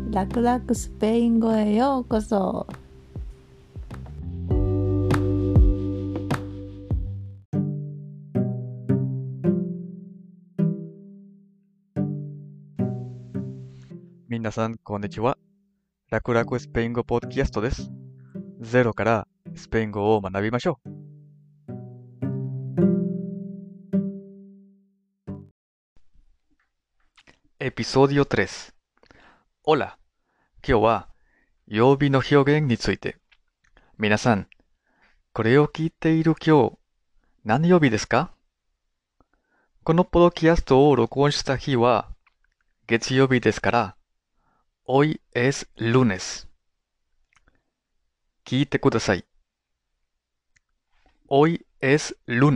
楽々スペイン語へようこそ。 皆さん、こんにちは。楽々スペイン語ポッドキャストです。ゼロからスペイン語を学びましょう。エピソード3。Hola。今日は曜日の表現について。皆さん、これを聞いている今日、何曜日ですか？このポッドキャストを録音した日は月曜日ですから、Hoy es lunes。聞いてください。Hoy es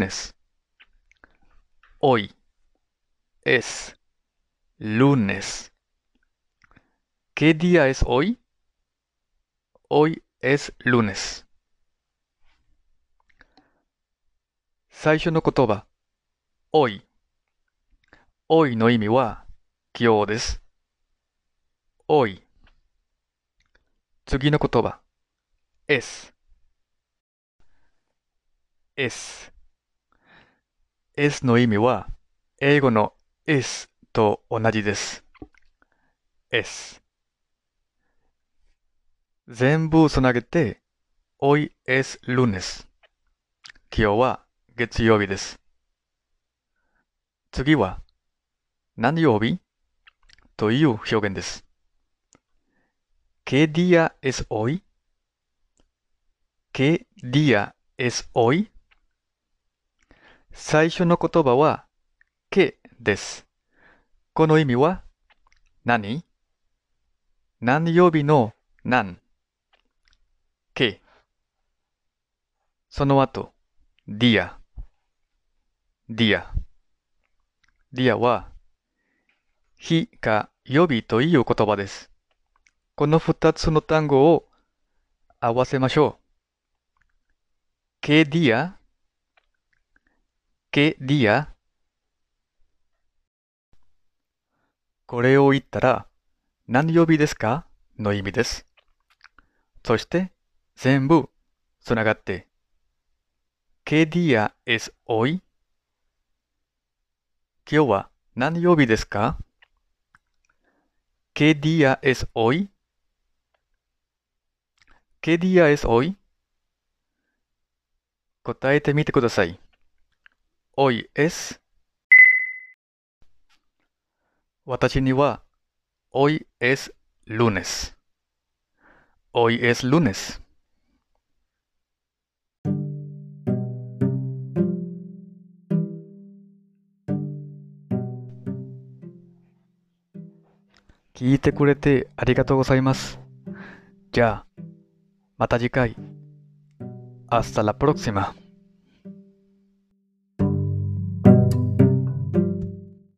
lunes。Hoy es lunes。¿Qué día es hoy? Hoy es lunes。最初の言葉、hoy。hoy の意味は今日です。hoy。次の言葉、es。es。es の意味は英語の is と同じです。es。全部つなげて、hoy es lunes。今日は月曜日です。次は、何曜日という表現です。¿Qué día es hoy? ¿Qué día es hoy? 最初の言葉は、que です。この意味は、何曜日の何que。その後、día。día。día は、日か曜日という言葉です。この二つの単語を合わせましょう。¿Qué día? ¿Qué día? これを言ったら、何曜日ですかの意味です。そして、全部つながって、¿Qué día es hoy? 今日は何曜日ですか？ ¿Qué día es hoy? ¿Qué día es hoy? 答えてみてください。Hoy es。私には、Hoy es lunes。Hoy es lunes。聞いてくれてありがとうございます。じゃあ、また次回。Hasta la próxima。